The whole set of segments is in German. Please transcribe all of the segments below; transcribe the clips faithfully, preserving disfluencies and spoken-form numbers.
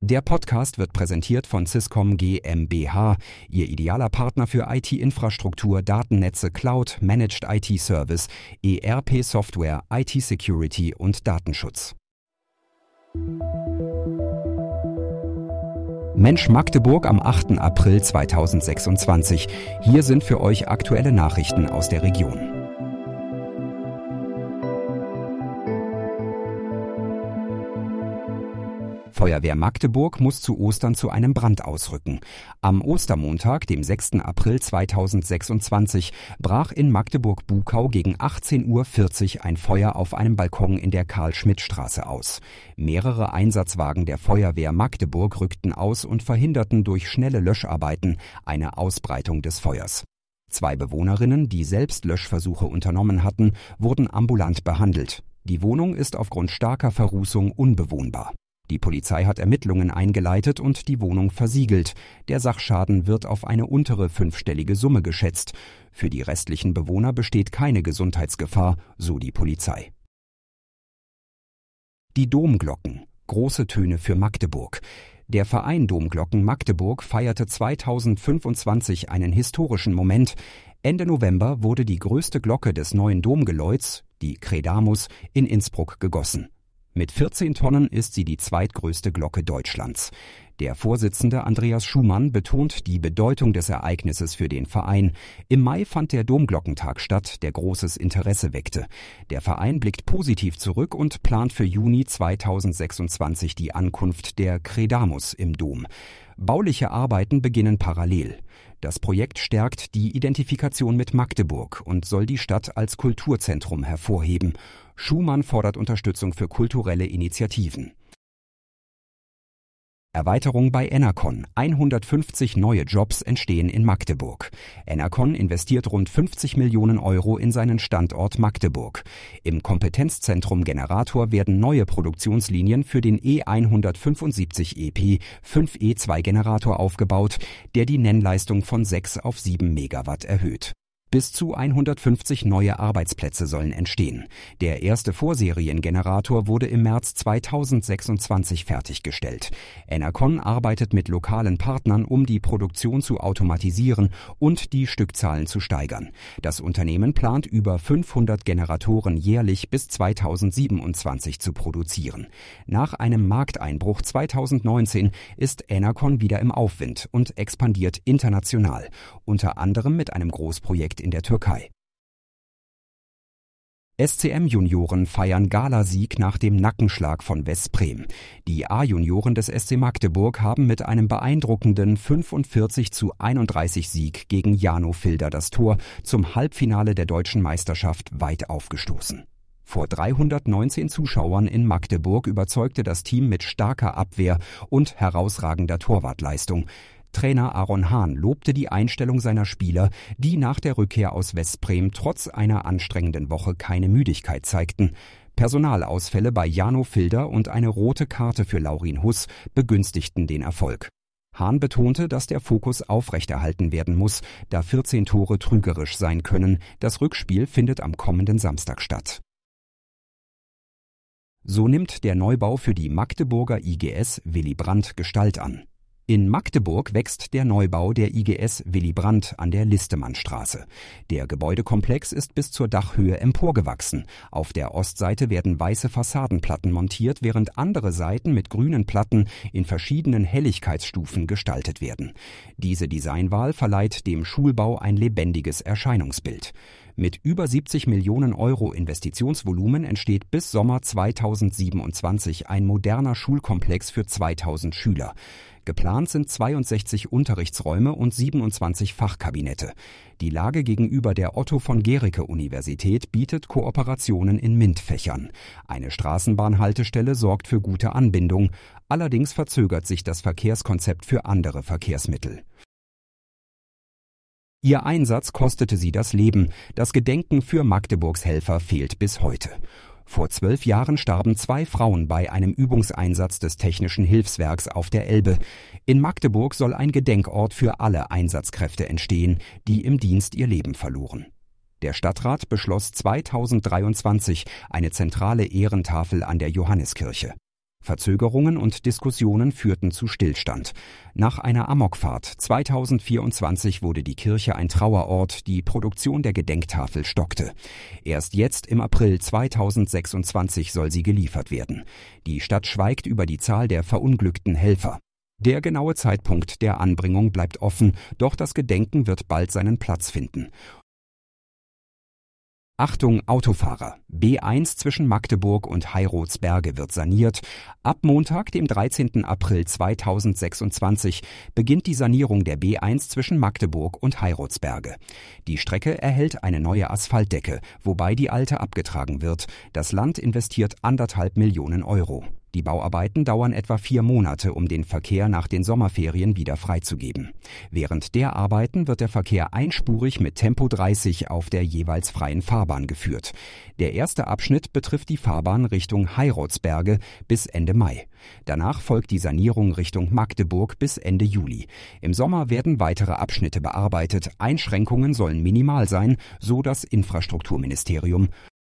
Der Podcast wird präsentiert von Swisscom GmbH, Ihr idealer Partner für I T-Infrastruktur, Datennetze, Cloud, Managed I T-Service, E R P-Software, I T-Security und Datenschutz. Mensch Magdeburg am achten April zweitausendsechsundzwanzig. Hier sind für euch aktuelle Nachrichten aus der Region. Feuerwehr Magdeburg muss zu Ostern zu einem Brand ausrücken. Am Ostermontag, dem sechsten April zweitausendsechsundzwanzig, brach in Magdeburg-Buckau gegen achtzehn Uhr vierzig ein Feuer auf einem Balkon in der Karl-Schmidt-Straße aus. Mehrere Einsatzwagen der Feuerwehr Magdeburg rückten aus und verhinderten durch schnelle Löscharbeiten eine Ausbreitung des Feuers. Zwei Bewohnerinnen, die selbst Löschversuche unternommen hatten, wurden ambulant behandelt. Die Wohnung ist aufgrund starker Verrußung unbewohnbar. Die Polizei hat Ermittlungen eingeleitet und die Wohnung versiegelt. Der Sachschaden wird auf eine untere fünfstellige Summe geschätzt. Für die restlichen Bewohner besteht keine Gesundheitsgefahr, so die Polizei. Die Domglocken. Große Töne für Magdeburg. Der Verein Domglocken Magdeburg feierte zweitausendfünfundzwanzig einen historischen Moment. Ende November wurde die größte Glocke des neuen Domgeläuts, die Credamus, in Innsbruck gegossen. Mit vierzehn Tonnen ist sie die zweitgrößte Glocke Deutschlands. Der Vorsitzende Andreas Schumann betont die Bedeutung des Ereignisses für den Verein. Im Mai fand der Domglockentag statt, der großes Interesse weckte. Der Verein blickt positiv zurück und plant für Juni zweitausendsechsundzwanzig die Ankunft der Credamus im Dom. Bauliche Arbeiten beginnen parallel. Das Projekt stärkt die Identifikation mit Magdeburg und soll die Stadt als Kulturzentrum hervorheben. Schumann fordert Unterstützung für kulturelle Initiativen. Erweiterung bei Enercon. hundertfünfzig neue Jobs entstehen in Magdeburg. Enercon investiert rund fünfzig Millionen Euro in seinen Standort Magdeburg. Im Kompetenzzentrum Generator werden neue Produktionslinien für den E hundertfünfundsiebzig E P fünf E zwei Generator aufgebaut, der die Nennleistung von sechs auf sieben Megawatt erhöht. Bis zu hundertfünfzig neue Arbeitsplätze sollen entstehen. Der erste Vorseriengenerator wurde im März zweitausendsechsundzwanzig fertiggestellt. Enercon arbeitet mit lokalen Partnern, um die Produktion zu automatisieren und die Stückzahlen zu steigern. Das Unternehmen plant, über fünfhundert Generatoren jährlich bis zweitausendsiebenundzwanzig zu produzieren. Nach einem Markteinbruch zweitausendneunzehn ist Enercon wieder im Aufwind und expandiert international, unter anderem mit einem Großprojekt in der Türkei. S C M-Junioren feiern Galasieg nach dem Nackenschlag von Veszprem. Die A-Junioren des S C Magdeburg haben mit einem beeindruckenden fünfundvierzig zu einunddreißig Sieg gegen Jano Filder das Tor zum Halbfinale der deutschen Meisterschaft weit aufgestoßen. Vor dreihundertneunzehn Zuschauern in Magdeburg überzeugte das Team mit starker Abwehr und herausragender Torwartleistung. Trainer Aaron Hahn lobte die Einstellung seiner Spieler, die nach der Rückkehr aus Veszprem trotz einer anstrengenden Woche keine Müdigkeit zeigten. Personalausfälle bei Jano Filder und eine rote Karte für Laurin Huss begünstigten den Erfolg. Hahn betonte, dass der Fokus aufrechterhalten werden muss, da vierzehn Tore trügerisch sein können. Das Rückspiel findet am kommenden Samstag statt. So nimmt der Neubau für die Magdeburger I G S Willy Brandt Gestalt an. In Magdeburg wächst der Neubau der I G S Willy Brandt an der Listemannstraße. Der Gebäudekomplex ist bis zur Dachhöhe emporgewachsen. Auf der Ostseite werden weiße Fassadenplatten montiert, während andere Seiten mit grünen Platten in verschiedenen Helligkeitsstufen gestaltet werden. Diese Designwahl verleiht dem Schulbau ein lebendiges Erscheinungsbild. Mit über siebzig Millionen Euro Investitionsvolumen entsteht bis Sommer zweitausendsiebenundzwanzig ein moderner Schulkomplex für zweitausend Schüler. Geplant sind zweiundsechzig Unterrichtsräume und siebenundzwanzig Fachkabinette. Die Lage gegenüber der Otto-von-Guericke-Universität bietet Kooperationen in MINT-Fächern. Eine Straßenbahnhaltestelle sorgt für gute Anbindung. Allerdings verzögert sich das Verkehrskonzept für andere Verkehrsmittel. Ihr Einsatz kostete sie das Leben. Das Gedenken für Magdeburgs Helfer fehlt bis heute. Vor zwölf Jahren starben zwei Frauen bei einem Übungseinsatz des Technischen Hilfswerks auf der Elbe. In Magdeburg soll ein Gedenkort für alle Einsatzkräfte entstehen, die im Dienst ihr Leben verloren. Der Stadtrat beschloss zweitausenddreiundzwanzig eine zentrale Ehrentafel an der Johanneskirche. Verzögerungen und Diskussionen führten zu Stillstand. Nach einer Amokfahrt zweitausendvierundzwanzig wurde die Kirche ein Trauerort, die Produktion der Gedenktafel stockte. Erst jetzt im April zweitausendsechsundzwanzig soll sie geliefert werden. Die Stadt schweigt über die Zahl der verunglückten Helfer. Der genaue Zeitpunkt der Anbringung bleibt offen, doch das Gedenken wird bald seinen Platz finden. Achtung Autofahrer! B eins zwischen Magdeburg und Heirotsberge wird saniert. Ab Montag, dem dreizehnten April zweitausendsechsundzwanzig, beginnt die Sanierung der B eins zwischen Magdeburg und Heirotsberge. Die Strecke erhält eine neue Asphaltdecke, wobei die alte abgetragen wird. Das Land investiert anderthalb Millionen Euro. Die Bauarbeiten dauern etwa vier Monate, um den Verkehr nach den Sommerferien wieder freizugeben. Während der Arbeiten wird der Verkehr einspurig mit Tempo dreißig auf der jeweils freien Fahrbahn geführt. Der erste Abschnitt betrifft die Fahrbahn Richtung Heirotsberge bis Ende Mai. Danach folgt die Sanierung Richtung Magdeburg bis Ende Juli. Im Sommer werden weitere Abschnitte bearbeitet. Einschränkungen sollen minimal sein, so das Infrastrukturministerium.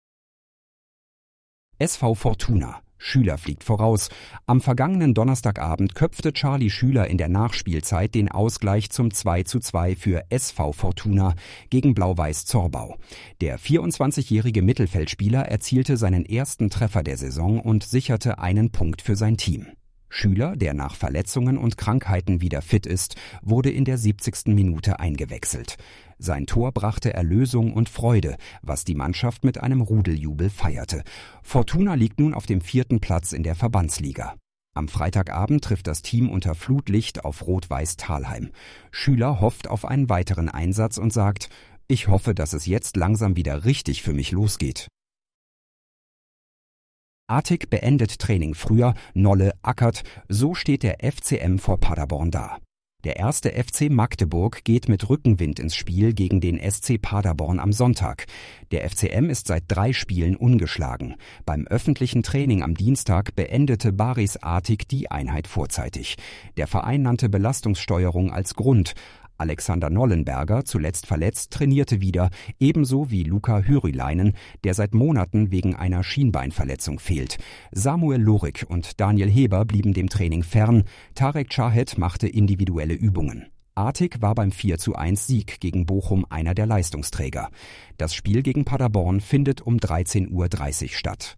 S V Fortuna. Schüler fliegt voraus. Am vergangenen Donnerstagabend köpfte Charlie Schüler in der Nachspielzeit den Ausgleich zum zwei zu zwei für S V Fortuna gegen Blau-Weiß Zorbau. Der vierundzwanzigjährige Mittelfeldspieler erzielte seinen ersten Treffer der Saison und sicherte einen Punkt für sein Team. Schüler, der nach Verletzungen und Krankheiten wieder fit ist, wurde in der siebzigsten Minute eingewechselt. Sein Tor brachte Erlösung und Freude, was die Mannschaft mit einem Rudeljubel feierte. Fortuna liegt nun auf dem vierten Platz in der Verbandsliga. Am Freitagabend trifft das Team unter Flutlicht auf Rot-Weiß Thalheim. Schüler hofft auf einen weiteren Einsatz und sagt: Ich hoffe, dass es jetzt langsam wieder richtig für mich losgeht. Artig beendet Training früher, Nolle ackert, so steht der F C M vor Paderborn da. Der erste F C Magdeburg geht mit Rückenwind ins Spiel gegen den S C Paderborn am Sonntag. Der F C M ist seit drei Spielen ungeschlagen. Beim öffentlichen Training am Dienstag beendete Baris Artig die Einheit vorzeitig. Der Verein nannte Belastungssteuerung als Grund. Alexander Nollenberger, zuletzt verletzt, trainierte wieder, ebenso wie Luca Hyryläinen, der seit Monaten wegen einer Schienbeinverletzung fehlt. Samuel Lorik und Daniel Heber blieben dem Training fern. Tarek Chahed machte individuelle Übungen. Artig war beim vier zu eins Sieg gegen Bochum einer der Leistungsträger. Das Spiel gegen Paderborn findet um dreizehn Uhr dreißig statt.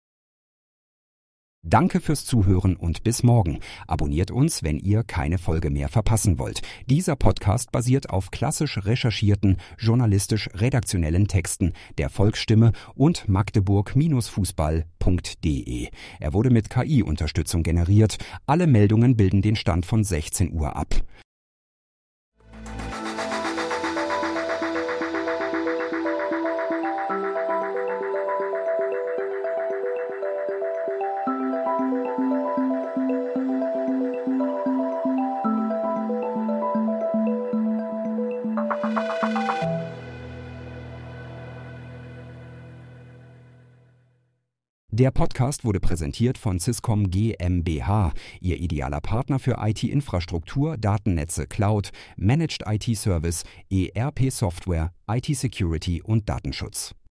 Danke fürs Zuhören und bis morgen. Abonniert uns, wenn ihr keine Folge mehr verpassen wollt. Dieser Podcast basiert auf klassisch recherchierten, journalistisch-redaktionellen Texten der Volksstimme und magdeburg Fußball punkt de. Er wurde mit K I-Unterstützung generiert. Alle Meldungen bilden den Stand von sechzehn Uhr ab. Der Podcast wurde präsentiert von Swisscom GmbH, Ihr idealer Partner für I T-Infrastruktur, Datennetze, Cloud, Managed I T-Service, E R P-Software, I T-Security und Datenschutz.